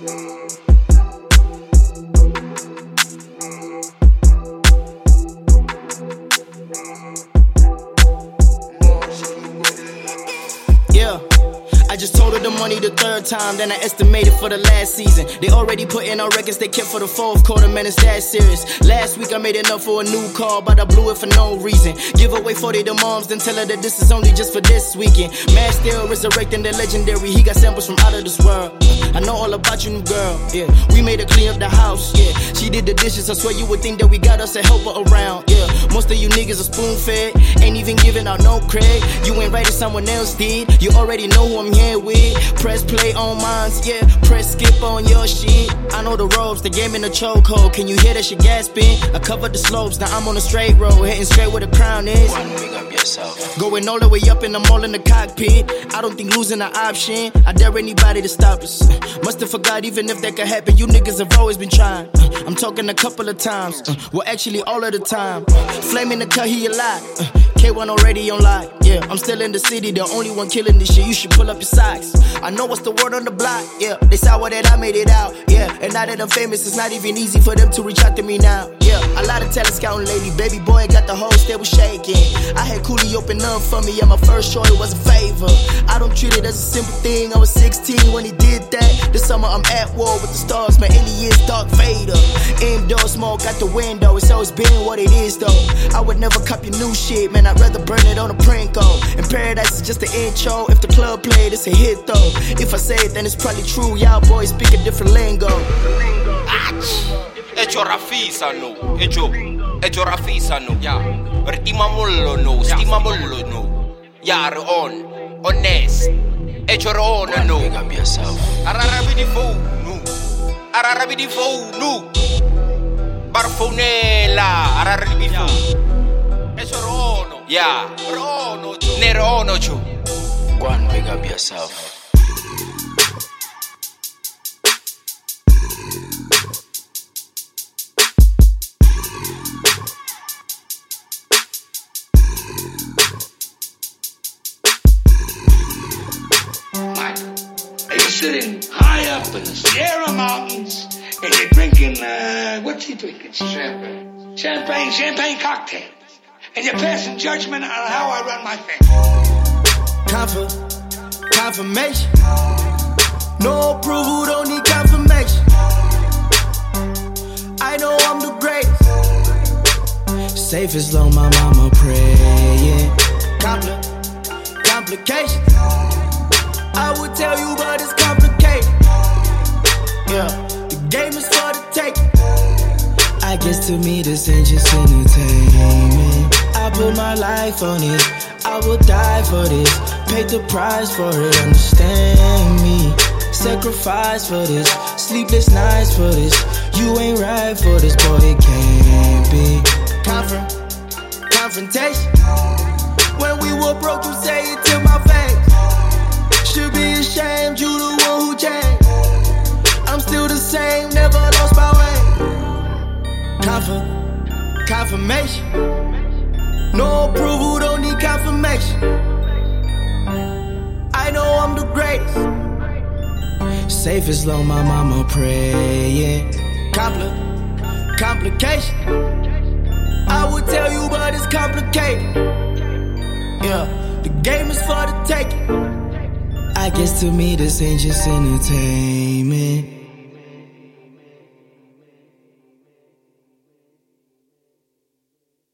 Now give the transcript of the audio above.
Yeah, I just told her the money the third time, then I estimated for the last season. They already put in our records they kept for the fourth quarter, man, it's that serious. Last week I made enough for a new car, but I blew it for no reason. Give away 40 to moms, then tell her that this is only just for this weekend. Man still resurrecting the legendary, he got samples from out of this world. I know all about you, new girl, yeah. We made her clean up the house, yeah. She did the dishes, I swear you would think that we got us a helper around, yeah. Most of you niggas are spoon-fed, ain't even giving out no credit. You ain't right as someone else did, you already know who I'm here with. Press play on mines, yeah. Press skip on your shit. I know the ropes, the game in the chokehold. Can you hear that shit gasping? I covered the slopes, now I'm on a straight road, heading straight where the crown is. One, big up yourself. Going all the way up and I'm all in the cockpit. I don't think losing an option. I dare anybody to stop us. Must have forgot even if that could happen. You niggas have always been trying. I'm talking a couple of times. Well, actually all of the time. Flaming the cut, he a lot. K1 already on lock. Yeah, I'm still in the city, the only one killing this shit. You should pull up your socks. I know what's the word on the block. Yeah, they saw that I made it out. Yeah, and now that I'm famous, it's not even easy for them to reach out to me now. Yeah, a lot of talent scouting lately. Baby boy got the whole stable shaking. I had Cooley open up for me, and my first choice was a favor. I don't treat it as a simple thing. I was 16 when he did that. This summer I'm at war with the stars, my aliens, Darth Vader. Indoor smoke out the window, it's always been what it is though. I would never copy new shit, man, I'd rather burn it on a Prinko. And Paradise is just the intro, if the club played, it's a hit though. If I say it, then it's probably true, y'all boys speak a different lingo. Echo Rafisa no, Echo Rafisa no, yeah. Imamullo no, Stimamullo no. Yeah, on, honest. Echo on no. Big up yourself. Ararabi di fo no, Ararabi di fo no. Barfonella, Ararabi di fo. Echo Rono, yeah. Rono, Nerono chu. One, big up yourself. Sitting high up in the Sierra Mountains, and you're drinking, what's he drinking? Champagne cocktails. And you're passing judgment on how I run my family. Confirmation. No approval, don't need confirmation. I know I'm the greatest. Safe as long my mama praying. Complication. I would tell you, but it's complicated. Yeah, the game is for the taking. I guess to me this ain't just entertainment. I put my life on it, I will die for this. Paid the price for it, understand me. Sacrifice for this, sleepless nights for this. You ain't right for this, boy, it can't be. Confrontation. When we were broke, you say it to my face. Should be ashamed, you the one who changed. I'm still the same, never lost my way. Confirmation. No approval, don't need confirmation. I know I'm the greatest. Safe as long my mama praying. Complication. I would tell you, but it's complicated. Yeah, the game is for the taking. I guess to me this ain't just entertainment.